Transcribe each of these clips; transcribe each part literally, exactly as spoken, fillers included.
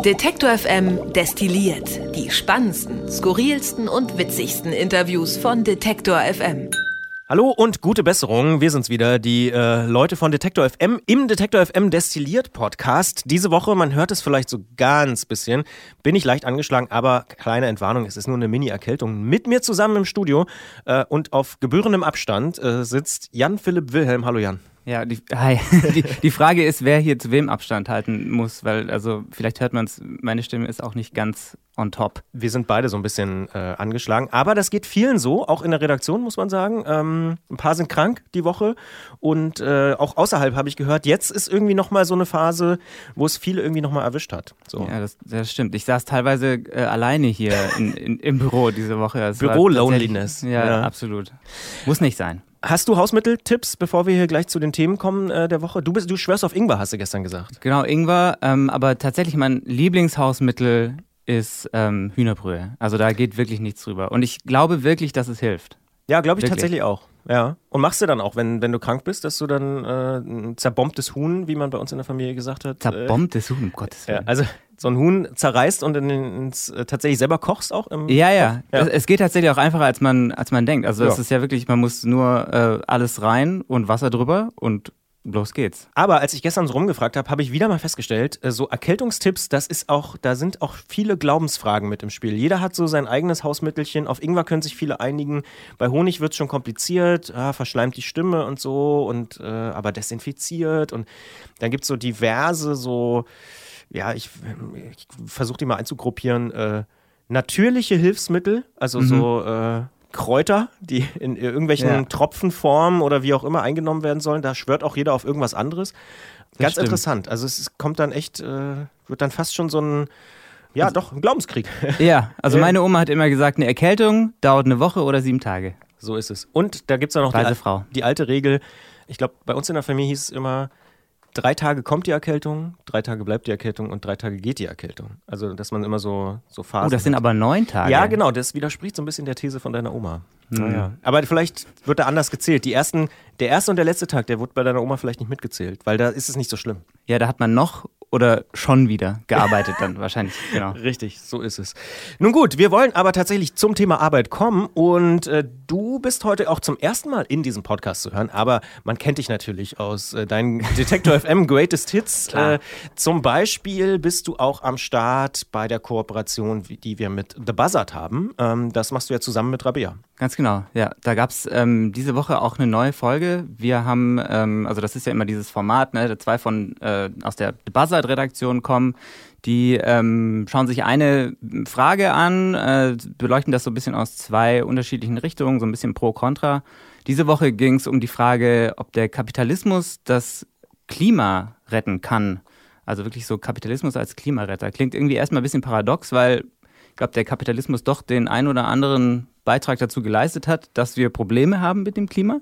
Detektor F M destilliert die spannendsten, skurrilsten und witzigsten Interviews von Detektor F M. Hallo und gute Besserung, wir sind's wieder, die äh, Leute von Detektor F M im Detektor F M Destilliert Podcast. Diese Woche, man hört es vielleicht so ganz bisschen, bin ich leicht angeschlagen, aber kleine Entwarnung, es ist nur eine Mini-Erkältung. Mit mir zusammen im Studio äh, und auf gebührendem Abstand äh, sitzt Jan-Philipp Wilhelm. Hallo Jan. Ja, die, hi. die, die Frage ist, wer hier zu wem Abstand halten muss, weil, also, vielleicht hört man es, meine Stimme ist auch nicht ganz on top. Wir sind beide so ein bisschen äh, angeschlagen, aber das geht vielen so, auch in der Redaktion, muss man sagen. Ähm, ein paar sind krank die Woche und äh, auch außerhalb habe ich gehört, jetzt ist irgendwie nochmal so eine Phase, wo es viele irgendwie nochmal erwischt hat. So. Ja, das, das stimmt. Ich saß teilweise äh, alleine hier in, in, im Büro diese Woche. Büro-Loneliness. Ja, ja, absolut. Muss nicht sein. Hast du Hausmitteltipps, bevor wir hier gleich zu den Themen kommen äh, der Woche? Du bist, du schwörst auf Ingwer, hast du gestern gesagt. Genau, Ingwer, ähm, aber tatsächlich mein Lieblingshausmittel ist ähm, Hühnerbrühe. Also da geht wirklich nichts drüber. Und ich glaube wirklich, dass es hilft. Ja, glaube ich wirklich. tatsächlich auch. Ja. Und machst du dann auch, wenn, wenn du krank bist, dass du dann äh, ein zerbombtes Huhn, wie man bei uns in der Familie gesagt hat. Zerbombtes äh, Huhn, um Gottes Willen. Ja, also so ein Huhn zerreißt und in, ins, äh, tatsächlich selber kochst auch? Im ja, ja, ja. Es, es geht tatsächlich auch einfacher, als man, als man denkt. Also es ja. ist ja wirklich, man muss nur äh, alles rein und Wasser drüber und los geht's. Aber als ich gestern so rumgefragt habe, habe ich wieder mal festgestellt, so Erkältungstipps, das ist auch, da sind auch viele Glaubensfragen mit im Spiel. Jeder hat so sein eigenes Hausmittelchen. Auf Ingwer können sich viele einigen. Bei Honig wird es schon kompliziert, ah, verschleimt die Stimme und so, und äh, aber desinfiziert. Und dann gibt es so diverse, so, ja, ich, ich versuche die mal einzugruppieren, äh, natürliche Hilfsmittel, also mhm. so äh, Kräuter, die in irgendwelchen ja. Tropfenformen oder wie auch immer eingenommen werden sollen. Da schwört auch jeder auf irgendwas anderes. Ganz interessant. Also es kommt dann echt, äh, wird dann fast schon so ein, ja also, doch, ein Glaubenskrieg. Ja, also meine Oma hat immer gesagt, eine Erkältung dauert eine Woche oder sieben Tage. So ist es. Und da gibt es ja noch die, die alte Regel, ich glaube, bei uns in der Familie hieß es immer, drei Tage kommt die Erkältung, drei Tage bleibt die Erkältung und drei Tage geht die Erkältung. Also, dass man immer so, so Phasen Oh, das sind hat. aber neun Tage. Ja, genau, das widerspricht so ein bisschen der These von deiner Oma. Mhm. Naja. Aber vielleicht wird da anders gezählt. Die ersten, der erste und der letzte Tag, der wird bei deiner Oma vielleicht nicht mitgezählt, weil da ist es nicht so schlimm. Ja, da hat man noch oder schon wieder gearbeitet dann wahrscheinlich, genau. Richtig, so ist es. Nun gut, wir wollen aber tatsächlich zum Thema Arbeit kommen und äh, du bist heute auch zum ersten Mal in diesem Podcast zu hören, aber man kennt dich natürlich aus äh, deinen Detektor F M Greatest Hits. Äh, zum Beispiel bist du auch am Start bei der Kooperation, die wir mit The Buzzard haben. Ähm, das machst du ja zusammen mit Rabea. Ganz genau, ja. Da gab es ähm, diese Woche auch eine neue Folge. Wir haben, ähm, also das ist ja immer dieses Format, ne, zwei von äh, aus der The Buzzard-Redaktion kommen, die ähm, schauen sich eine Frage an, äh, beleuchten das so ein bisschen aus zwei unterschiedlichen Richtungen, so ein bisschen pro, contra. Diese Woche ging es um die Frage, ob der Kapitalismus das Klima retten kann. Also wirklich so Kapitalismus als Klimaretter. Klingt irgendwie erstmal ein bisschen paradox, weil ich glaube, der Kapitalismus doch den ein oder anderen Beitrag dazu geleistet hat, dass wir Probleme haben mit dem Klima.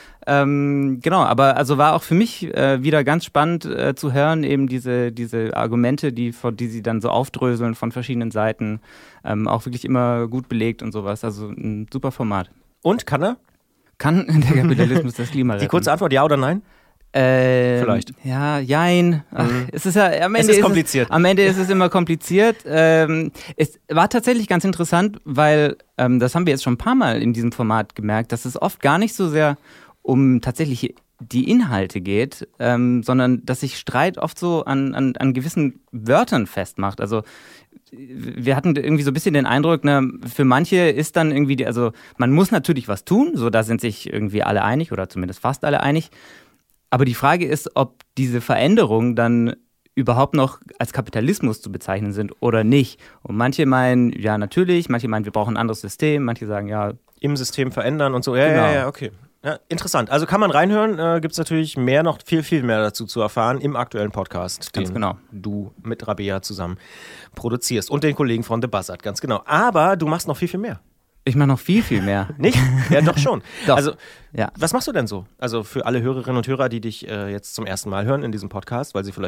Ähm, genau, aber also war auch für mich äh, wieder ganz spannend äh, zu hören, eben diese, diese Argumente, die, die sie dann so aufdröseln von verschiedenen Seiten, ähm, auch wirklich immer gut belegt und sowas. Also ein super Format. Und, kann er? Kann der Kapitalismus das Klima retten? Die kurze Antwort, ja oder nein? Äh, Vielleicht. Ja, jein. Ach, mhm. es ist ja am Ende es ist kompliziert. Ist es, am Ende ist es immer kompliziert. Ähm, es war tatsächlich ganz interessant, weil ähm, das haben wir jetzt schon ein paar Mal in diesem Format gemerkt, dass es oft gar nicht so sehr um tatsächlich die Inhalte geht, ähm, sondern dass sich Streit oft so an, an, an gewissen Wörtern festmacht. Also wir hatten irgendwie so ein bisschen den Eindruck, ne, für manche ist dann irgendwie, die, also man muss natürlich was tun, so da sind sich irgendwie alle einig oder zumindest fast alle einig. Aber die Frage ist, ob diese Veränderungen dann überhaupt noch als Kapitalismus zu bezeichnen sind oder nicht. Und manche meinen, ja natürlich, manche meinen, wir brauchen ein anderes System, manche sagen, ja. Im System verändern und so. Ja, genau. ja, ja, okay. Ja, interessant. Also kann man reinhören, äh, gibt es natürlich mehr noch, viel, viel mehr dazu zu erfahren im aktuellen Podcast, ganz den genau. du mit Rabea zusammen produzierst und den Kollegen von The Buzzard, ganz genau. Aber du machst noch viel, viel mehr. Ich mache noch viel, viel mehr. Nicht? Ja, doch schon. Doch. Also, ja. Was machst du denn so? Also für alle Hörerinnen und Hörer, die dich äh, jetzt zum ersten Mal hören in diesem Podcast, weil sie vielleicht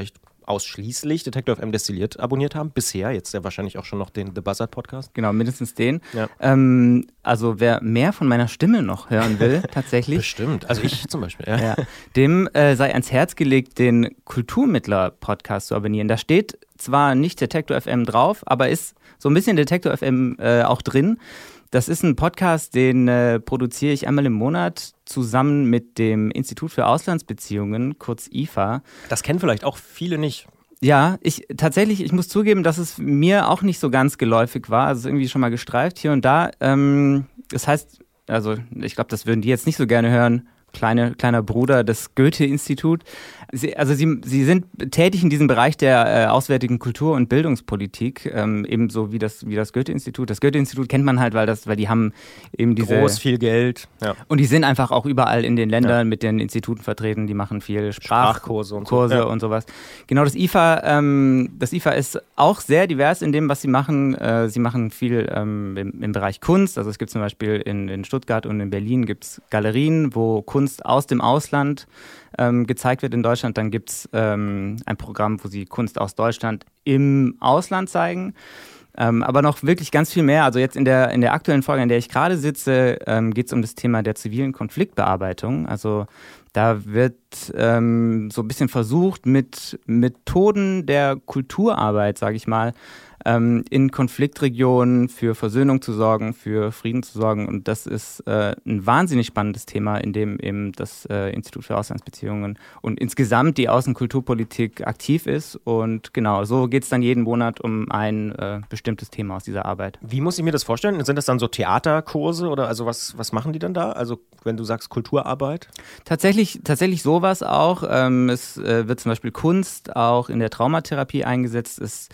ausschließlich Detektor F M Destilliert abonniert haben. Bisher, jetzt ja wahrscheinlich auch schon noch den The Buzzard Podcast. Genau, mindestens den. Ja. Ähm, also wer mehr von meiner Stimme noch hören will, tatsächlich. Bestimmt, also ich zum Beispiel. Ja. Ja, dem äh, sei ans Herz gelegt, den Kulturmittler-Podcast zu abonnieren. Da steht zwar nicht Detektor F M drauf, aber ist so ein bisschen Detektor F M äh, auch drin. Das ist ein Podcast, den äh, produziere ich einmal im Monat zusammen mit dem Institut für Auslandsbeziehungen, kurz I F A. Das kennen vielleicht auch viele nicht. Ja, ich tatsächlich, ich muss zugeben, dass es mir auch nicht so ganz geläufig war. Also irgendwie schon mal gestreift hier und da. Ähm, das heißt, also ich glaube, das würden die jetzt nicht so gerne hören. Kleine, kleiner Bruder des Goethe-Institut. Sie, also sie, sie sind tätig in diesem Bereich der äh, auswärtigen Kultur- und Bildungspolitik, ähm, ebenso wie das, wie das Goethe-Institut. Das Goethe-Institut kennt man halt, weil, das, weil die haben eben diese... Groß, viel Geld. Ja. Und die sind einfach auch überall in den Ländern ja. mit den Instituten vertreten. Die machen viel Sprach- Sprachkurse und, Kurse so. ja. und sowas. Genau, das I F A, ähm, das I F A ist auch sehr divers in dem, was sie machen. Äh, sie machen viel ähm, im, im Bereich Kunst. Also es gibt zum Beispiel in, in Stuttgart und in Berlin gibt's Galerien, wo Kunst aus dem Ausland ähm, gezeigt wird in Deutschland. Dann gibt es ähm, ein Programm, wo sie Kunst aus Deutschland im Ausland zeigen. Ähm, aber noch wirklich ganz viel mehr. Also jetzt in der, in der aktuellen Folge, in der ich gerade sitze, ähm, geht es um das Thema der zivilen Konfliktbearbeitung. Also da wird ähm, so ein bisschen versucht, mit Methoden der Kulturarbeit, sage ich mal, ähm, in Konfliktregionen für Versöhnung zu sorgen, für Frieden zu sorgen. Und das ist äh, ein wahnsinnig spannendes Thema, in dem eben das äh, Institut für Auslandsbeziehungen und insgesamt die Außenkulturpolitik aktiv ist. Und genau, so geht es dann jeden Monat um ein äh, bestimmtes Thema aus dieser Arbeit. Wie muss ich mir das vorstellen? Sind das dann so Theaterkurse oder also was, was machen die dann da? Also wenn du sagst Kulturarbeit? Tatsächlich, tatsächlich sowas auch. Ähm, es äh, wird zum Beispiel Kunst auch in der Traumatherapie eingesetzt. Es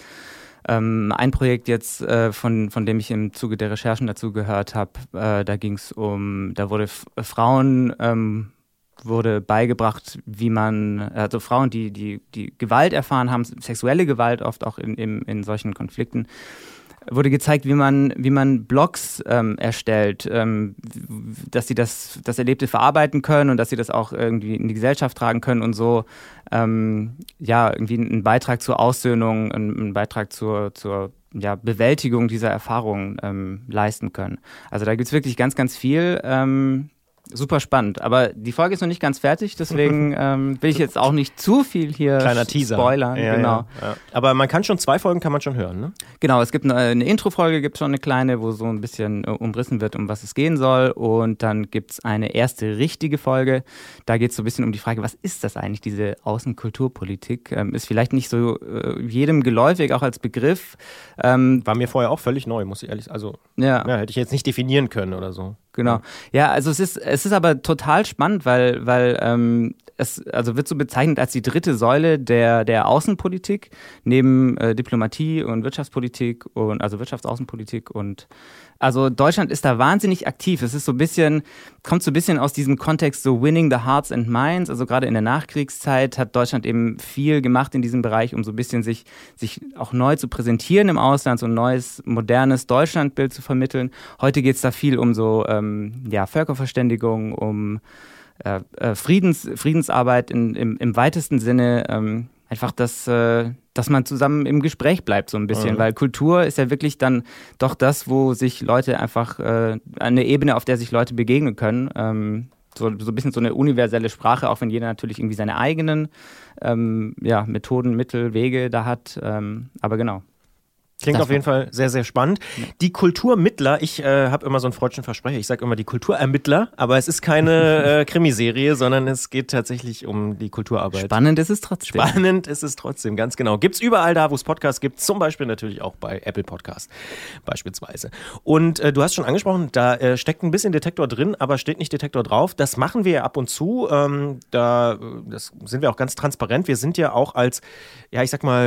Ähm, ein Projekt jetzt, äh, von, von dem ich im Zuge der Recherchen dazu gehört habe, äh, da ging es um, da wurde F- Frauen ähm, wurde beigebracht, wie man, also Frauen, die, die, die Gewalt erfahren haben, sexuelle Gewalt oft auch in, in, in solchen Konflikten, wurde gezeigt, wie man, wie man Blogs ähm, erstellt, ähm, dass sie das, das Erlebte verarbeiten können und dass sie das auch irgendwie in die Gesellschaft tragen können und so ähm, ja, irgendwie einen Beitrag zur Aussöhnung, einen, einen Beitrag zur, zur ja, Bewältigung dieser Erfahrungen ähm, leisten können. Also da gibt es wirklich ganz, ganz viel. Ähm, Super spannend, aber die Folge ist noch nicht ganz fertig, deswegen ähm, will ich jetzt auch nicht zu viel hier Kleiner Teaser. spoilern. Ja, genau. Ja, ja. Aber man kann schon, zwei Folgen kann man schon hören, ne? Genau, es gibt eine, eine Intro-Folge, gibt schon eine kleine, wo so ein bisschen äh, umrissen wird, um was es gehen soll, und dann gibt es eine erste richtige Folge, da geht es so ein bisschen um die Frage, was ist das eigentlich, diese Außenkulturpolitik? Ähm, ist vielleicht nicht so äh, jedem geläufig, auch als Begriff. Ähm, War mir vorher auch völlig neu, muss ich ehrlich sagen. Also ja. ja, hätte ich jetzt nicht definieren können oder so. Genau. Ja, also es ist, es ist aber total spannend, weil, weil ähm, es also wird so bezeichnet als die dritte Säule der, der Außenpolitik, neben äh, Diplomatie und Wirtschaftspolitik und also Wirtschaftsaußenpolitik, und also Deutschland ist da wahnsinnig aktiv. Es ist so ein bisschen, kommt so ein bisschen aus diesem Kontext so winning the hearts and minds. Also gerade in der Nachkriegszeit hat Deutschland eben viel gemacht in diesem Bereich, um so ein bisschen sich, sich auch neu zu präsentieren im Ausland, so ein neues, modernes Deutschlandbild zu vermitteln. Heute geht es da viel um so ähm, ja, Völkerverständigung, um äh, äh, Friedens, Friedensarbeit in, im, im weitesten Sinne. Ähm, einfach, dass, äh, dass man zusammen im Gespräch bleibt so ein bisschen, mhm. weil Kultur ist ja wirklich dann doch das, wo sich Leute einfach, äh, eine Ebene, auf der sich Leute begegnen können. Ähm, so, so ein bisschen so eine universelle Sprache, auch wenn jeder natürlich irgendwie seine eigenen ähm, ja, Methoden, Mittel, Wege da hat. Ähm, aber genau. Klingt Das auf jeden Fall sehr, sehr spannend. Ja. Die Kulturmittler, ich äh, habe immer so einen freudschen Versprecher, ich sage immer die Kulturermittler, aber es ist keine äh, Krimiserie, sondern es geht tatsächlich um die Kulturarbeit. Spannend ist es trotzdem. Spannend ist es trotzdem, ganz genau. Gibt's überall da, wo es Podcasts gibt, zum Beispiel natürlich auch bei Apple Podcast beispielsweise. Und äh, du hast schon angesprochen, da äh, steckt ein bisschen Detektor drin, aber steht nicht Detektor drauf. Das machen wir ja ab und zu, ähm, da das sind wir auch ganz transparent. Wir sind ja auch als, ja ich sag mal,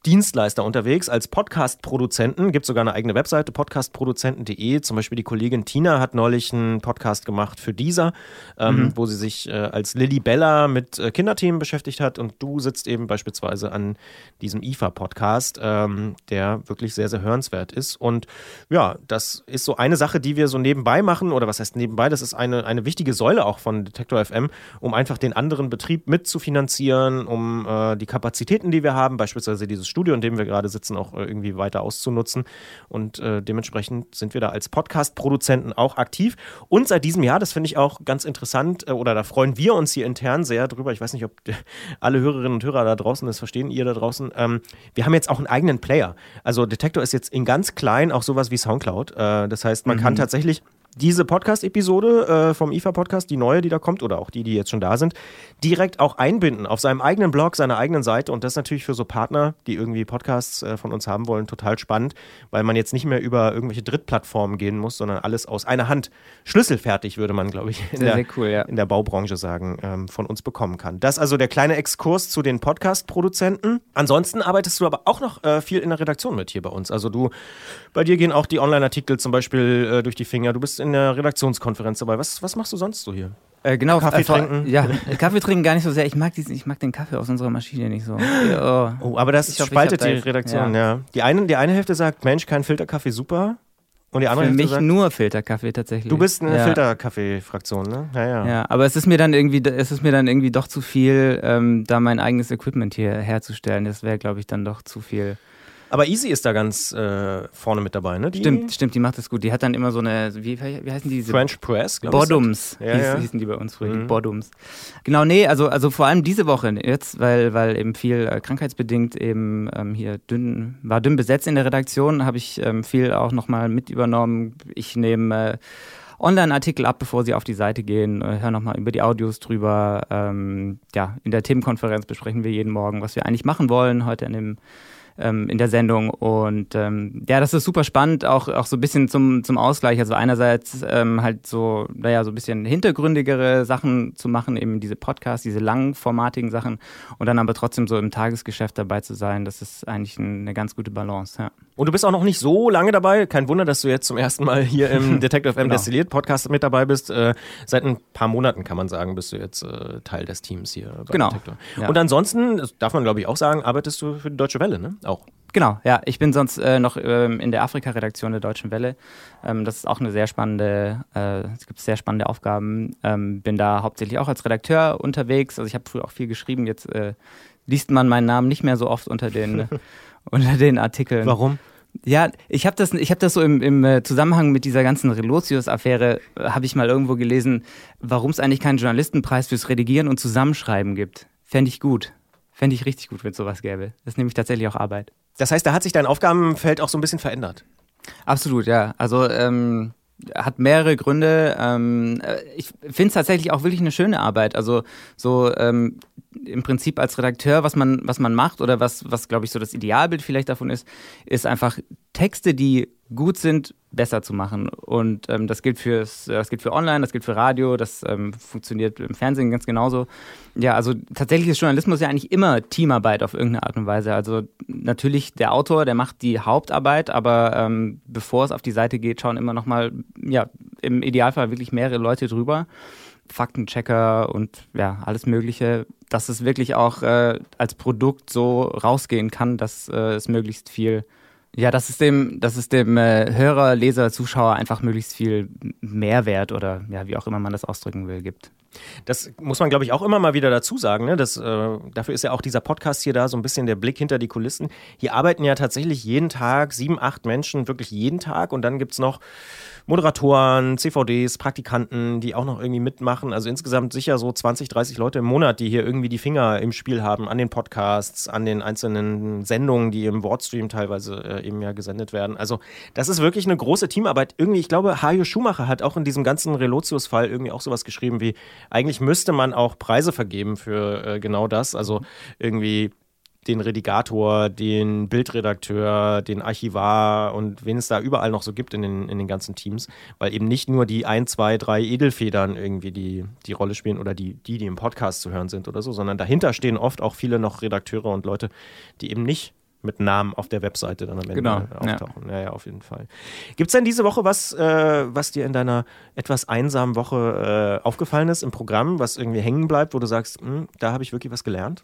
Dienstleister unterwegs, als Podcast-Produzenten. Gibt sogar eine eigene Webseite, podcastproduzenten punkt de. Zum Beispiel die Kollegin Tina hat neulich einen Podcast gemacht für Deezer, ähm, mhm. wo sie sich äh, als Lilly Bella mit äh, Kinderthemen beschäftigt hat. Und du sitzt eben beispielsweise an diesem I F A-Podcast, ähm, der wirklich sehr, sehr hörenswert ist. Und ja, das ist so eine Sache, die wir so nebenbei machen. Oder was heißt nebenbei? Das ist eine, eine wichtige Säule auch von Detektor F M, um einfach den anderen Betrieb mitzufinanzieren, um äh, die Kapazitäten, die wir haben, beispielsweise dieses Studio, in dem wir gerade sitzen, auch irgendwie weiter auszunutzen. Und äh, dementsprechend sind wir da als Podcast-Produzenten auch aktiv. Und seit diesem Jahr, das finde ich auch ganz interessant, äh, oder da freuen wir uns hier intern sehr drüber. Ich weiß nicht, ob alle Hörerinnen und Hörer da draußen das verstehen, ihr da draußen. Ähm, wir haben jetzt auch einen eigenen Player. Also Detektor ist jetzt in ganz klein auch sowas wie Soundcloud. Äh, das heißt, man mhm. kann tatsächlich diese Podcast-Episode äh, vom I F A-Podcast, die neue, die da kommt, oder auch die, die jetzt schon da sind, direkt auch einbinden auf seinem eigenen Blog, seiner eigenen Seite. Und das ist natürlich für so Partner, die irgendwie Podcasts äh, von uns haben wollen, total spannend, weil man jetzt nicht mehr über irgendwelche Drittplattformen gehen muss, sondern alles aus einer Hand, schlüsselfertig, würde man, glaube ich, in, sehr, der, sehr cool, ja. in der Baubranche sagen, ähm, von uns bekommen kann. Das ist also der kleine Exkurs zu den Podcast-Produzenten. Ansonsten arbeitest du aber auch noch äh, viel in der Redaktion mit hier bei uns. Also du, bei dir gehen auch die Online-Artikel zum Beispiel äh, durch die Finger. Du bist in der Redaktionskonferenz dabei. Was, was machst du sonst so hier? Äh, genau, Kaffee äh, trinken? Ja, Kaffee trinken gar nicht so sehr. Ich mag, diesen, ich mag den Kaffee aus unserer Maschine nicht so. Oh, oh aber das hoffe, spaltet die da Redaktion, ja. ja. Die, eine, die eine Hälfte sagt, Mensch, kein Filterkaffee, super. Und die andere Für Hälfte mich sagt, nur Filterkaffee tatsächlich. Du bist eine ja. Filterkaffee-Fraktion, ne? Ja, ja. Ja, aber es ist mir dann irgendwie, es ist mir dann irgendwie doch zu viel, ähm, da mein eigenes Equipment hier herzustellen. Das wäre, glaube ich, dann doch zu viel. Aber Easy ist da ganz äh, vorne mit dabei, ne? Die stimmt, stimmt, die macht das gut. Die hat dann immer so eine, wie, wie heißen die? Diese French Press, glaube ich. Bordums, ja, hieß, ja. hießen die bei uns früher, mhm. die Bordums. Genau, nee, also, also vor allem diese Woche jetzt, weil, weil eben viel äh, krankheitsbedingt eben ähm, hier dünn, war dünn besetzt in der Redaktion, habe ich ähm, viel auch nochmal mit übernommen. Ich nehme äh, Online-Artikel ab, bevor sie auf die Seite gehen, äh, höre nochmal über die Audios drüber. Ähm, ja, in der Themenkonferenz besprechen wir jeden Morgen, was wir eigentlich machen wollen, heute in dem in der Sendung und ähm, ja, das ist super spannend, auch, auch so ein bisschen zum, zum Ausgleich, also einerseits ähm, halt so, naja, so ein bisschen hintergründigere Sachen zu machen, eben diese Podcasts, diese langformatigen Sachen und dann aber trotzdem so im Tagesgeschäft dabei zu sein, das ist eigentlich eine ganz gute Balance, ja. Und du bist auch noch nicht so lange dabei, kein Wunder, dass du jetzt zum ersten Mal hier im Detektor F M genau. Destilliert Podcast mit dabei bist, äh, seit ein paar Monaten kann man sagen, bist du jetzt äh, Teil des Teams hier bei genau. Detektor. Ja. Und ansonsten, das darf man glaube ich auch sagen, arbeitest du für die Deutsche Welle, ne? Auch. Genau, ja. Ich bin sonst äh, noch ähm, in der Afrika-Redaktion der Deutschen Welle. Ähm, das ist auch eine sehr spannende, äh, es gibt sehr spannende Aufgaben. Ähm, bin da hauptsächlich auch als Redakteur unterwegs. Also ich habe früher auch viel geschrieben. Jetzt äh, liest man meinen Namen nicht mehr so oft unter den, unter den Artikeln. Warum? Ja, ich habe das, ich hab das so im, im Zusammenhang mit dieser ganzen Relotius-Affäre, äh, habe ich mal irgendwo gelesen, warum es eigentlich keinen Journalistenpreis fürs Redigieren und Zusammenschreiben gibt. Fände ich gut. Fände ich richtig gut, wenn es sowas gäbe. Das ist nämlich tatsächlich auch Arbeit. Das heißt, da hat sich dein Aufgabenfeld auch so ein bisschen verändert? Absolut, ja. Also ähm, hat mehrere Gründe. Ähm, ich finde es tatsächlich auch wirklich eine schöne Arbeit. Also so ähm, im Prinzip als Redakteur, was man, was man macht oder was, was glaube ich so das Idealbild vielleicht davon ist, ist einfach Texte, die gut sind, besser zu machen. Und ähm, das gilt fürs, das gilt für Online, das gilt für Radio, das ähm, funktioniert im Fernsehen ganz genauso. Ja, also tatsächlich ist Journalismus ja eigentlich immer Teamarbeit auf irgendeine Art und Weise. Also natürlich der Autor, der macht die Hauptarbeit, aber ähm, bevor es auf die Seite geht, schauen immer nochmal, ja, im Idealfall wirklich mehrere Leute drüber. Faktenchecker und ja, alles Mögliche, dass es wirklich auch äh, als Produkt so rausgehen kann, dass äh, es möglichst viel Ja, dass es dem, dass es dem äh, Hörer, Leser, Zuschauer einfach möglichst viel Mehrwert oder ja, wie auch immer man das ausdrücken will, gibt. Das muss man, glaube ich, auch immer mal wieder dazu sagen. Ne? Das, äh, dafür ist ja auch dieser Podcast hier da, so ein bisschen der Blick hinter die Kulissen. Hier arbeiten ja tatsächlich jeden Tag sieben, acht Menschen, wirklich jeden Tag. Und dann gibt es noch Moderatoren, C V Ds, Praktikanten, die auch noch irgendwie mitmachen. Also insgesamt sicher so zwanzig, dreißig Leute im Monat, die hier irgendwie die Finger im Spiel haben an den Podcasts, an den einzelnen Sendungen, die im Wordstream teilweise äh, eben ja gesendet werden. Also das ist wirklich eine große Teamarbeit. Irgendwie, ich glaube, Hajo Schumacher hat auch in diesem ganzen Relotius-Fall irgendwie auch sowas geschrieben wie, eigentlich müsste man auch Preise vergeben für äh, genau das. Also irgendwie den Redigator, den Bildredakteur, den Archivar und wen es da überall noch so gibt in den, in den ganzen Teams, weil eben nicht nur die ein, zwei, drei Edelfedern irgendwie die, die Rolle spielen oder die, die, die im Podcast zu hören sind oder so, sondern dahinter stehen oft auch viele noch Redakteure und Leute, die eben nicht mit Namen auf der Webseite dann am Ende genau, auftauchen. Ja. ja, ja, auf jeden Fall. Gibt es denn diese Woche was, äh, was dir in deiner etwas einsamen Woche äh, aufgefallen ist im Programm, was irgendwie hängen bleibt, wo du sagst, da habe ich wirklich was gelernt?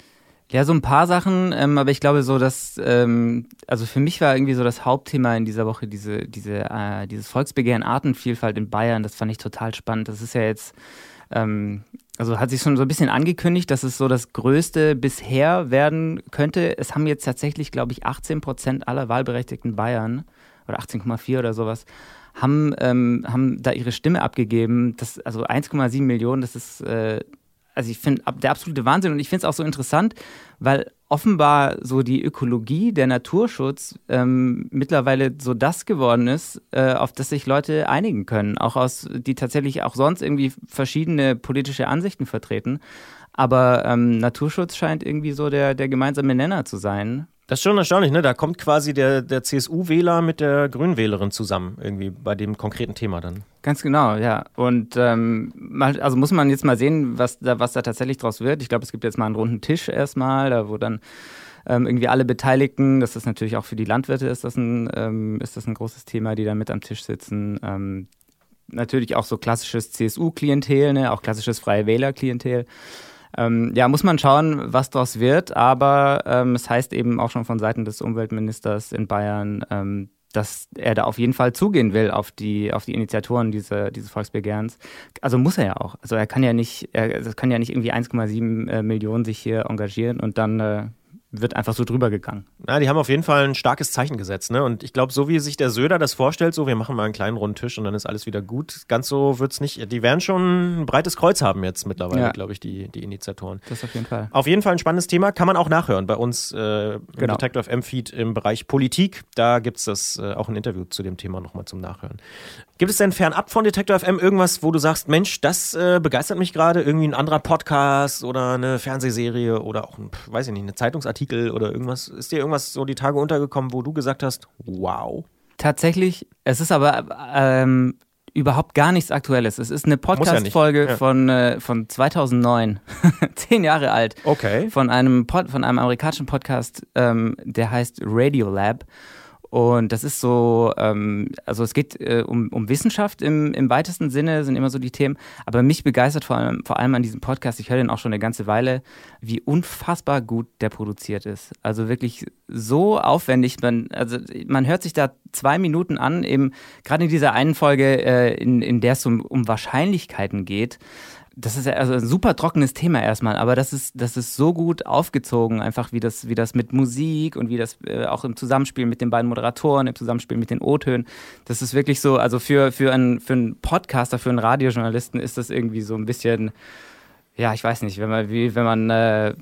Ja, so ein paar Sachen, ähm, aber ich glaube so, dass, ähm, also für mich war irgendwie so das Hauptthema in dieser Woche diese, diese, äh, dieses Volksbegehren Artenvielfalt in Bayern, das fand ich total spannend. Das ist ja jetzt, ähm, also hat sich schon so ein bisschen angekündigt, dass es so das Größte bisher werden könnte. Es haben jetzt tatsächlich, glaube ich, achtzehn Prozent aller wahlberechtigten Bayern oder achtzehn Komma vier oder sowas, haben, ähm, haben da ihre Stimme abgegeben. Das, also eins Komma sieben Millionen, das ist, äh, also ich finde, der absolute Wahnsinn. Und ich finde es auch so interessant, weil offenbar so die Ökologie, der Naturschutz ähm, mittlerweile so das geworden ist, äh, auf das sich Leute einigen können. Auch aus, die tatsächlich auch sonst irgendwie verschiedene politische Ansichten vertreten. Aber ähm, Naturschutz scheint irgendwie so der, der gemeinsame Nenner zu sein. Das ist schon erstaunlich, ne? Da kommt quasi der, der C S U-Wähler mit der Grünwählerin zusammen, irgendwie bei dem konkreten Thema dann. Ganz genau, ja. Und ähm, mal, also muss man jetzt mal sehen, was da, was da tatsächlich draus wird. Ich glaube, es gibt jetzt mal einen runden Tisch erstmal, da wo dann ähm, irgendwie alle Beteiligten, das ist natürlich auch für die Landwirte ist das ein, ähm, ist das ein großes Thema, die da mit am Tisch sitzen. Ähm, natürlich auch so klassisches C S U-Klientel, ne? Auch klassisches Freie Wähler-Klientel. Ähm, ja, muss man schauen, was daraus wird, aber ähm, es heißt eben auch schon von Seiten des Umweltministers in Bayern, ähm, dass er da auf jeden Fall zugehen will auf die, auf die Initiatoren diese, dieses Volksbegehrens. Also muss er ja auch. Also er kann ja nicht, er das kann ja nicht irgendwie eins Komma sieben äh, Millionen sich hier engagieren und dann äh, wird einfach so drüber gegangen. Na, die haben auf jeden Fall ein starkes Zeichen gesetzt, ne? Und ich glaube, so wie sich der Söder das vorstellt, so wir machen mal einen kleinen runden Tisch und dann ist alles wieder gut. Ganz so wird es nicht. Die werden schon ein breites Kreuz haben jetzt mittlerweile, ja. glaube ich, die, die Initiatoren. Das auf jeden Fall. Auf jeden Fall ein spannendes Thema. Kann man auch nachhören bei uns äh, im genau. Detektor F M-Feed im Bereich Politik. Da gibt es das äh, auch ein Interview zu dem Thema nochmal zum Nachhören. Gibt es denn fernab von Detektor F M irgendwas, wo du sagst, Mensch, das äh, begeistert mich gerade? Irgendwie ein anderer Podcast oder eine Fernsehserie oder auch, ein, weiß ich nicht, eine Zeitungsartikel oder irgendwas? Ist dir irgendwas so die Tage untergekommen, wo du gesagt hast, wow? Tatsächlich, es ist aber ähm, überhaupt gar nichts Aktuelles. Es ist eine Podcast-Folge ja ja. von, äh, von zweitausendneun, zehn Jahre alt, okay. von einem, Pod, von einem amerikanischen Podcast, ähm, der heißt Radiolab. Und das ist so, ähm, also es geht äh, um, um Wissenschaft im, im weitesten Sinne, sind immer so die Themen. Aber mich begeistert vor allem, vor allem an diesem Podcast, ich höre den auch schon eine ganze Weile, wie unfassbar gut der produziert ist. Also wirklich so aufwendig. Man, also man hört sich da zwei Minuten an, eben gerade in dieser einen Folge, äh, in, in der es um, um Wahrscheinlichkeiten geht. Das ist ja also ein super trockenes Thema erstmal, aber das ist, das ist so gut aufgezogen, einfach wie das, wie das mit Musik und wie das äh, auch im Zusammenspiel mit den beiden Moderatoren, im Zusammenspiel mit den O-Tönen. Das ist wirklich so, also für, für, einen, für einen Podcaster, für einen Radiojournalisten ist das irgendwie so ein bisschen, ja, ich weiß nicht, wenn man, wie wenn man äh,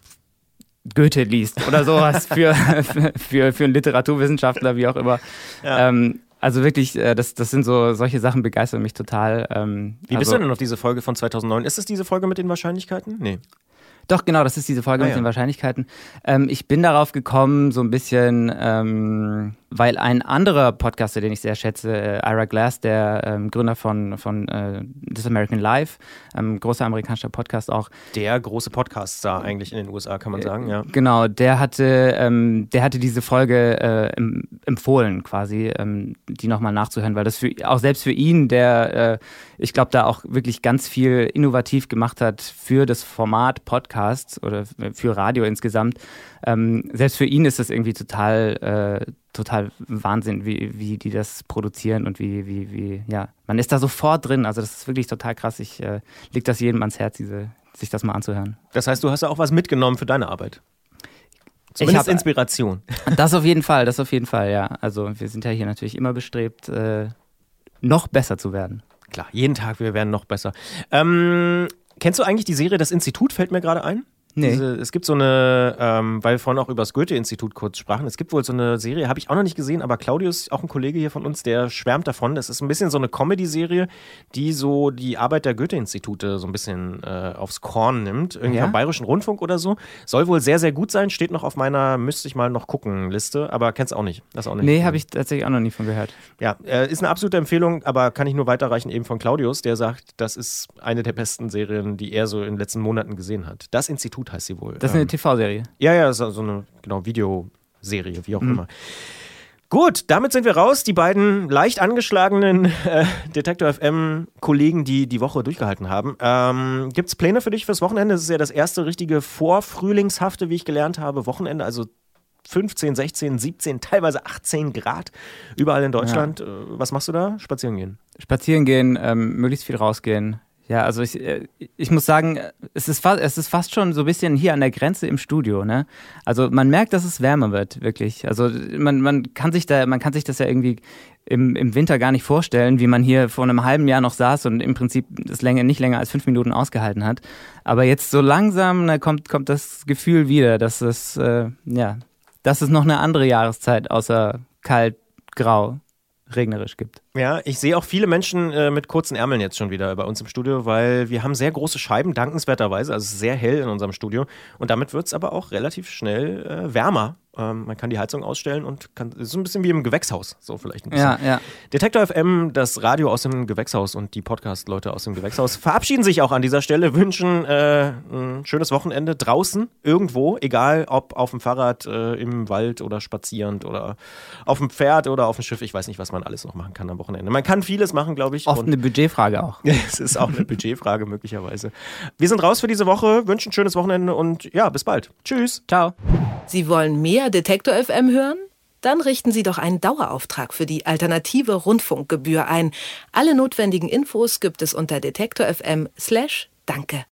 Goethe liest oder sowas für, für, für einen Literaturwissenschaftler, wie auch immer. Ja. Ähm, Also wirklich, das, das sind so, solche Sachen begeistern mich total. Ähm, Wie bist also, du denn auf diese Folge von zweitausendneun? Ist es diese Folge mit den Wahrscheinlichkeiten? Nee. Doch, genau, das ist diese Folge ah, mit ja. den Wahrscheinlichkeiten. Ähm, ich bin darauf gekommen, so ein bisschen, ähm, weil ein anderer Podcaster, den ich sehr schätze, äh, Ira Glass, der ähm, Gründer von, von äh, This American Life, ähm, großer amerikanischer Podcast auch. Der große Podcast-Star eigentlich in den U S A, kann man sagen, ja. Genau, der hatte, ähm, der hatte diese Folge äh, empfohlen quasi, ähm, die nochmal nachzuhören, weil das für, auch selbst für ihn, der, äh, ich glaube, da auch wirklich ganz viel innovativ gemacht hat für das Format Podcast oder für Radio insgesamt. Ähm, selbst für ihn ist das irgendwie total, äh, total Wahnsinn, wie, wie die das produzieren und wie, wie, wie, ja, man ist da sofort drin. Also das ist wirklich total krass. Ich äh, leg das jedem ans Herz, diese, sich das mal anzuhören. Das heißt, du hast ja auch was mitgenommen für deine Arbeit. Zumindest ich hab, Inspiration. Das auf jeden Fall, das auf jeden Fall, ja. Also wir sind ja hier natürlich immer bestrebt, äh, noch besser zu werden. Klar, jeden Tag, wir werden noch besser. Ähm, Kennst du eigentlich die Serie Das Institut, fällt mir gerade ein? Nee. Diese, es gibt so eine, ähm, weil wir vorhin auch über das Goethe-Institut kurz sprachen, es gibt wohl so eine Serie, habe ich auch noch nicht gesehen, aber Claudius, auch ein Kollege hier von uns, der schwärmt davon. Das ist ein bisschen so eine Comedy-Serie, die so die Arbeit der Goethe-Institute so ein bisschen äh, aufs Korn nimmt. Irgendwie ja? vom Bayerischen Rundfunk oder so. Soll wohl sehr, sehr gut sein, steht noch auf meiner müsste ich mal noch gucken Liste, aber kennst auch nicht. Das auch nicht. Nee, habe ich tatsächlich auch noch nie von gehört. Ja, äh, ist eine absolute Empfehlung, aber kann ich nur weiterreichen eben von Claudius, der sagt, das ist eine der besten Serien, die er so in den letzten Monaten gesehen hat. Das Institut heißt sie wohl. Das ist eine T V-Serie? Ja, ja, so, so eine genau, Video, Serie, wie auch mhm. immer. Gut, damit sind wir raus. Die beiden leicht angeschlagenen äh, Detektor F M-Kollegen, die die Woche durchgehalten haben. Ähm, Gibt es Pläne für dich fürs Wochenende? Das ist ja das erste richtige vorfrühlingshafte, wie ich gelernt habe, Wochenende. Also fünfzehn, sechzehn, siebzehn, teilweise achtzehn Grad überall in Deutschland. Ja. Was machst du da? Spazieren gehen? Spazieren gehen, ähm, möglichst viel rausgehen. Ja, also ich, ich muss sagen, es ist, fast, es ist fast schon so ein bisschen hier an der Grenze im Studio, ne? Also man merkt, dass es wärmer wird, wirklich. Also man, man kann sich da, man kann sich das ja irgendwie im, im Winter gar nicht vorstellen, wie man hier vor einem halben Jahr noch saß und im Prinzip das länger, nicht länger als fünf Minuten ausgehalten hat. Aber jetzt so langsam ne, kommt, kommt das Gefühl wieder, dass es, äh, ja, dass es noch eine andere Jahreszeit außer kalt, grau, regnerisch gibt. Ja, ich sehe auch viele Menschen äh, mit kurzen Ärmeln jetzt schon wieder bei uns im Studio, weil wir haben sehr große Scheiben, dankenswerterweise, also sehr hell in unserem Studio und damit wird es aber auch relativ schnell äh, wärmer. Ähm, man kann die Heizung ausstellen und kann, so ein bisschen wie im Gewächshaus, so vielleicht ein bisschen. Ja, ja. Detektor F M, das Radio aus dem Gewächshaus und die Podcast-Leute aus dem Gewächshaus verabschieden sich auch an dieser Stelle, wünschen äh, ein schönes Wochenende draußen, irgendwo, egal ob auf dem Fahrrad, äh, im Wald oder spazierend oder auf dem Pferd oder auf dem Schiff. Ich weiß nicht, was man alles noch machen kann am Wochenende. Man kann vieles machen, glaube ich. Oft eine Budgetfrage auch. Es ist auch eine Budgetfrage möglicherweise. Wir sind raus für diese Woche, wünschen ein schönes Wochenende und ja, bis bald. Tschüss. Ciao. Sie wollen mehr Detektor F M hören? Dann richten Sie doch einen Dauerauftrag für die alternative Rundfunkgebühr ein. Alle notwendigen Infos gibt es unter detektor F M slash danke.